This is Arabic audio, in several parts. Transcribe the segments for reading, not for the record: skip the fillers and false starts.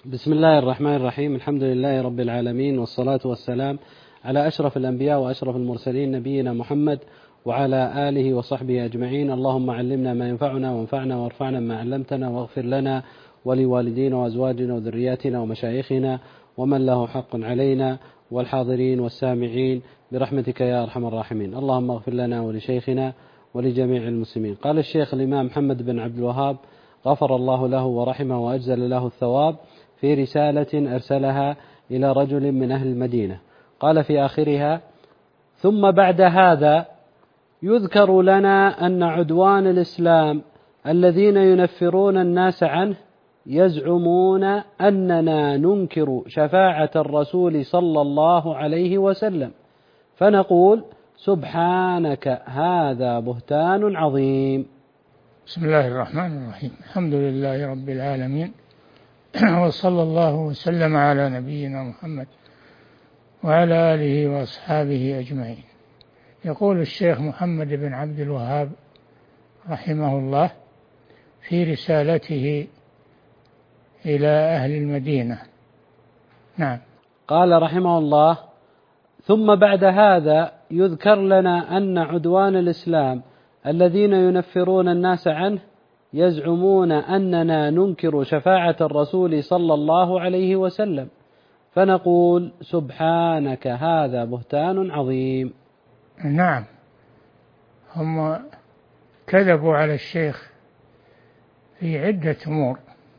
بسم الله الرحمن الرحيم. الحمد لله رب العالمين، والصلاة والسلام على أشرف الأنبياء وأشرف المرسلين نبينا محمد وعلى آله وصحبه أجمعين. اللهم علمنا ما ينفعنا وانفعنا وارفعنا ما علمتنا، واغفر لنا ولوالدينا وأزواجنا وذرياتنا ومشايخنا ومن له حق علينا والحاضرين والسامعين برحمتك يا أرحم الراحمين. اللهم اغفر لنا ولشيخنا ولجميع المسلمين. قال الشيخ الإمام محمد بن عبد الوهاب غفر الله له ورحمه وأجزل له الثواب في رسالة أرسلها إلى رجل من أهل المدينة، قال في آخرها: ثم بعد هذا يذكر لنا أن عدوان الإسلام الذين ينفرون الناس عنه يزعمون أننا ننكر شفاعة الرسول صلى الله عليه وسلم، فنقول: سبحانك هذا بهتان عظيم. بسم الله الرحمن الرحيم. الحمد لله رب العالمين، وصلى الله وسلم على نبينا محمد وعلى آله وأصحابه أجمعين. يقول الشيخ محمد بن عبد الوهاب رحمه الله في رسالته إلى أهل المدينة. نعم. قال رحمه الله: ثم بعد هذا يذكر لنا أن عدوان الإسلام الذين ينفرون الناس عنه يزعمون أننا ننكر شفاعة الرسول صلى الله عليه وسلم، فنقول: سبحانك هذا بهتان عظيم. نعم، هم كذبوا على الشيخ في عدة أمور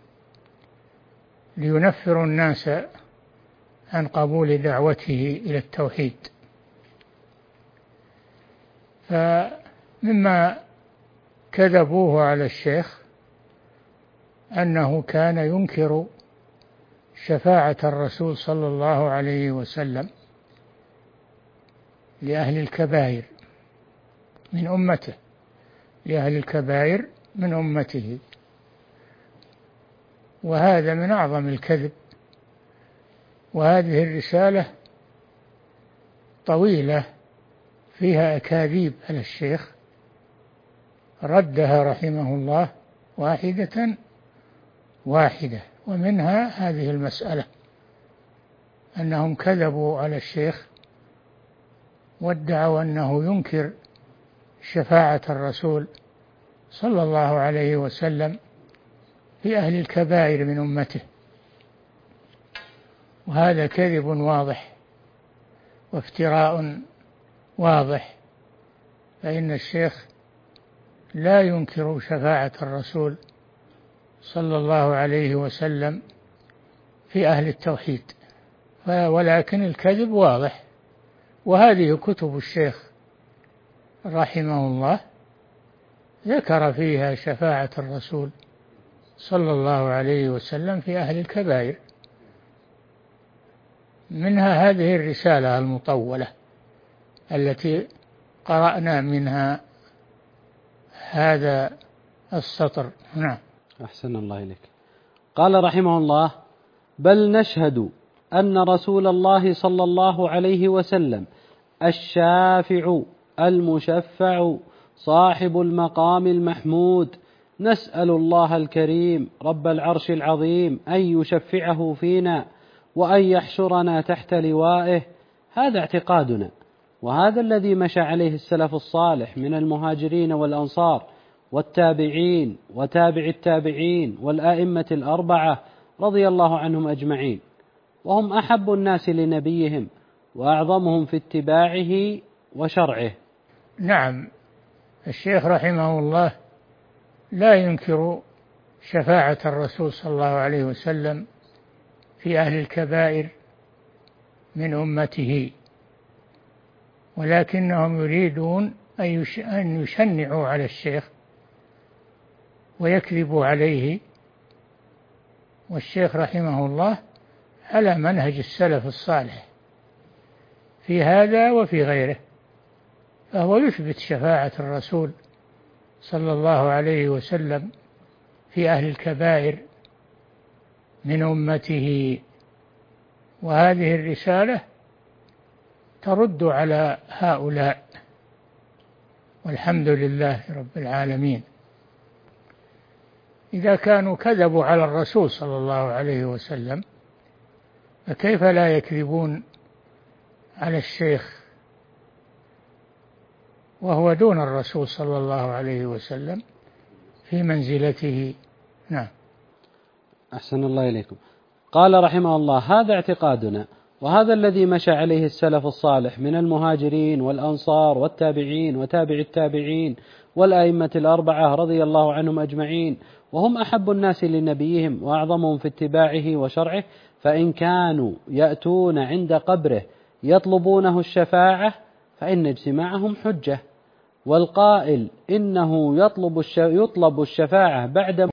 لينفروا الناس عن قبول دعوته إلى التوحيد. فمما كذبوه على الشيخ أنه كان ينكر شفاعة الرسول صلى الله عليه وسلم لأهل الكبائر من أمته، لأهل الكبائر من أمته، وهذا من أعظم الكذب. وهذه الرسالة طويلة فيها أكاذيب على الشيخ ردها رحمه الله واحدة واحدة، ومنها هذه المسألة أنهم كذبوا على الشيخ وادعوا أنه ينكر شفاعة الرسول صلى الله عليه وسلم في أهل الكبائر من أمته، وهذا كذب واضح وافتراء واضح، فإن الشيخ لا ينكر شفاعة الرسول صلى الله عليه وسلم في أهل التوحيد، ولكن الكذب واضح. وهذه كتب الشيخ رحمه الله ذكر فيها شفاعة الرسول صلى الله عليه وسلم في أهل الكبائر، منها هذه الرسالة المطولة التي قرأنا منها هذا السطر. نعم. أحسن الله إليك. قال رحمه الله: بل نشهد أن رسول الله صلى الله عليه وسلم الشافع المشفع صاحب المقام المحمود، نسأل الله الكريم رب العرش العظيم أن يشفعه فينا وأن يحشرنا تحت لوائه. هذا اعتقادنا، وهذا الذي مشى عليه السلف الصالح من المهاجرين والأنصار والتابعين وتابع التابعين والآئمة الأربعة رضي الله عنهم أجمعين، وهم أحب الناس لنبيهم وأعظمهم في اتباعه وشرعه. نعم، الشيخ رحمه الله لا ينكر شفاعة الرسول صلى الله عليه وسلم في أهل الكبائر من أمته، ولكنهم يريدون أن يشنعوا على الشيخ ويكذبوا عليه، والشيخ رحمه الله على منهج السلف الصالح في هذا وفي غيره، فهو يثبت شفاعة الرسول صلى الله عليه وسلم في أهل الكبائر من أمته، وهذه الرسالة ترد على هؤلاء، والحمد لله رب العالمين. إذا كانوا كذبوا على الرسول صلى الله عليه وسلم فكيف لا يكذبون على الشيخ وهو دون الرسول صلى الله عليه وسلم في منزلته؟ نعم. أحسن الله إليكم. قال رحمه الله: هذا اعتقادنا، وهذا الذي مشى عليه السلف الصالح من المهاجرين والأنصار والتابعين وتابع التابعين والأئمة الأربعة رضي الله عنهم أجمعين، وهم أحب الناس لنبيهم وأعظمهم في اتباعه وشرعه، فإن كانوا يأتون عند قبره يطلبونه الشفاعة فإن اجتماعهم حجة، والقائل إنه يطلب الشفاعة بعد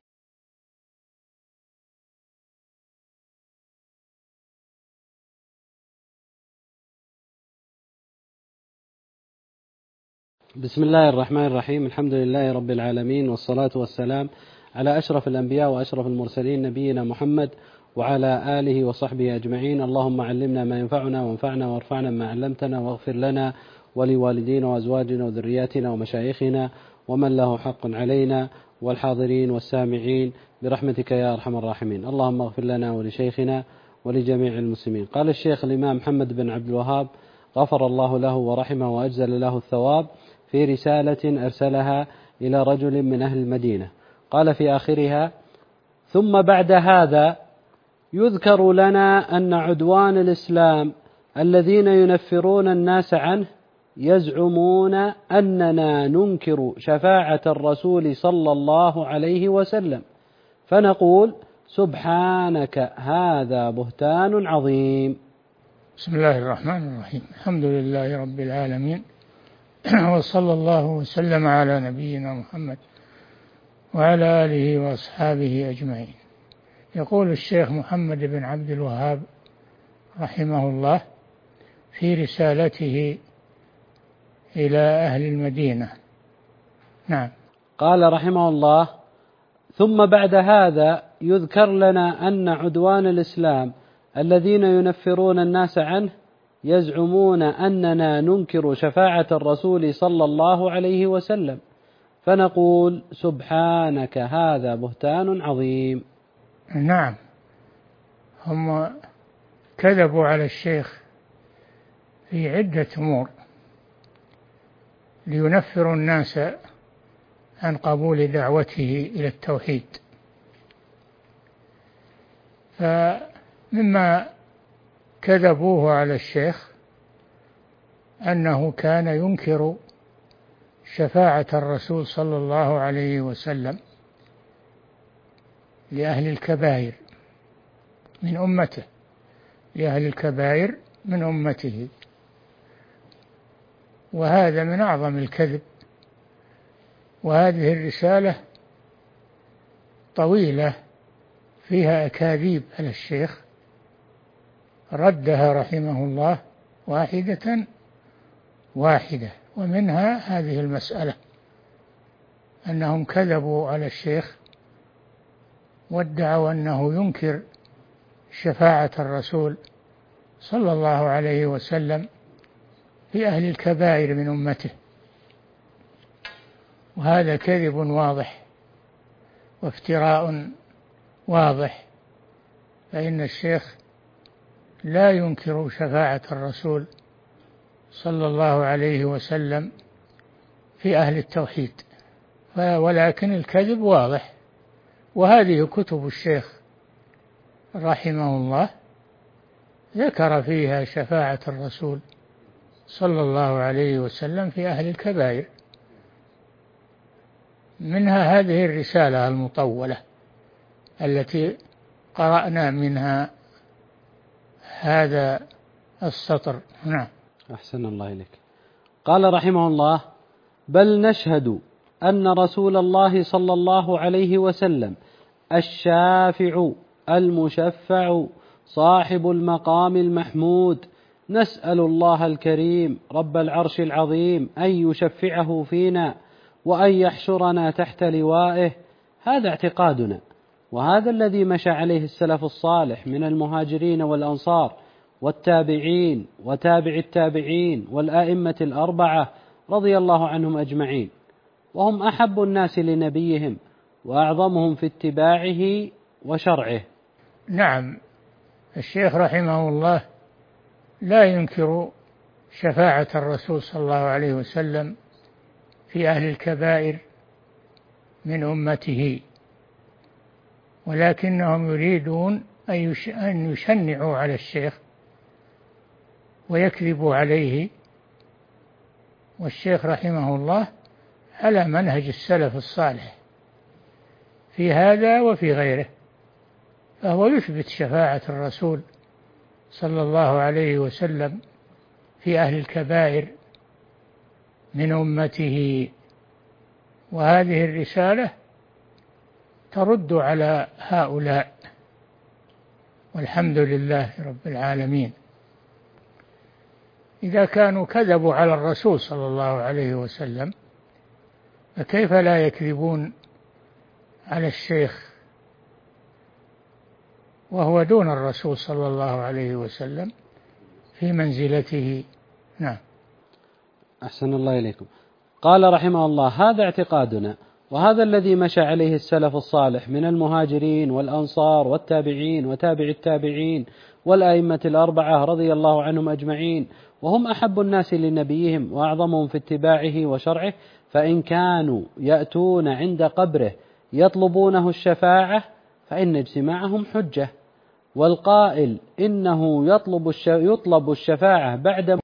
بسم الله الرحمن الرحيم. الحمد لله رب العالمين، والصلاة والسلام على أشرف الأنبياء وأشرف المرسلين نبينا محمد وعلى آله وصحبه أجمعين. اللهم علمنا ما ينفعنا وانفعنا وارفعنا ما علمتنا، واغفر لنا ولوالدينا وأزواجنا وذرياتنا ومشايخنا ومن له حق علينا والحاضرين والسامعين برحمتك يا أرحم الراحمين. اللهم اغفر لنا ولشيخنا ولجميع المسلمين. قال الشيخ الإمام محمد بن عبد الوهاب غفر الله له ورحمه وأجزل له الثواب في رسالة أرسلها إلى رجل من أهل المدينة، قال في آخرها: ثم بعد هذا يذكر لنا أن عدوان الإسلام الذين ينفرون الناس عنه يزعمون أننا ننكر شفاعة الرسول صلى الله عليه وسلم، فنقول: سبحانك هذا بهتان عظيم. بسم الله الرحمن الرحيم. الحمد لله رب العالمين، وصلى الله وسلم على نبينا محمد وعلى آله وأصحابه أجمعين. يقول الشيخ محمد بن عبد الوهاب رحمه الله في رسالته إلى أهل المدينة. نعم. قال رحمه الله: ثم بعد هذا يذكر لنا أن عدوان الإسلام الذين ينفرون الناس عنه يزعمون أننا ننكر شفاعة الرسول صلى الله عليه وسلم، فنقول: سبحانك هذا بهتان عظيم. نعم، هم كذبوا على الشيخ في عدة أمور لينفروا الناس عن قبول دعوته إلى التوحيد. فمما كذبوه على الشيخ أنه كان ينكر شفاعة الرسول صلى الله عليه وسلم لأهل الكبائر من أمته، لأهل الكبائر من أمته، وهذا من أعظم الكذب. وهذه الرسالة طويلة فيها أكاذيب على الشيخ ردها رحمه الله واحدة، ومنها هذه المسألة أنهم كذبوا على الشيخ وادعوا أنه ينكر شفاعة الرسول صلى الله عليه وسلم في أهل الكبائر من أمته، وهذا كذب واضح وافتراء واضح، فإن الشيخ لا ينكر شفاعة الرسول صلى الله عليه وسلم في أهل التوحيد، ولكن الكذب واضح. وهذه كتب الشيخ رحمه الله ذكر فيها شفاعة الرسول صلى الله عليه وسلم في أهل الكبائر، منها هذه الرسالة المطولة التي قرأنا منها هذا السطر. نعم. أحسن الله إليك. قال رحمه الله: بل نشهد أن رسول الله صلى الله عليه وسلم الشافع المشفع صاحب المقام المحمود، نسأل الله الكريم رب العرش العظيم أن يشفعه فينا وأن يحشرنا تحت لوائه. هذا اعتقادنا، وهذا الذي مشى عليه السلف الصالح من المهاجرين والأنصار والتابعين وتابع التابعين والآئمة الأربعة رضي الله عنهم أجمعين، وهم أحب الناس لنبيهم وأعظمهم في اتباعه وشرعه. نعم، الشيخ رحمه الله لا ينكر شفاعة الرسول صلى الله عليه وسلم في أهل الكبائر من أمته، ولكنهم يريدون أن يشنعوا على الشيخ ويكذبوا عليه، والشيخ رحمه الله على منهج السلف الصالح في هذا وفي غيره، فهو يثبت شفاعة الرسول صلى الله عليه وسلم في أهل الكبائر من أمته، وهذه الرسالة ترد على هؤلاء، والحمد لله رب العالمين. إذا كانوا كذبوا على الرسول صلى الله عليه وسلم فكيف لا يكذبون على الشيخ وهو دون الرسول صلى الله عليه وسلم في منزلته؟ نعم. أحسن الله إليكم. قال رحمه الله: هذا اعتقادنا، وهذا الذي مشى عليه السلف الصالح من المهاجرين والأنصار والتابعين وتابع التابعين والأئمة الأربعة رضي الله عنهم أجمعين، وهم أحب الناس لنبيهم وأعظمهم في اتباعه وشرعه، فإن كانوا يأتون عند قبره يطلبونه الشفاعة فإن اجتماعهم حجة، والقائل إنه يطلب الشفاعة بعد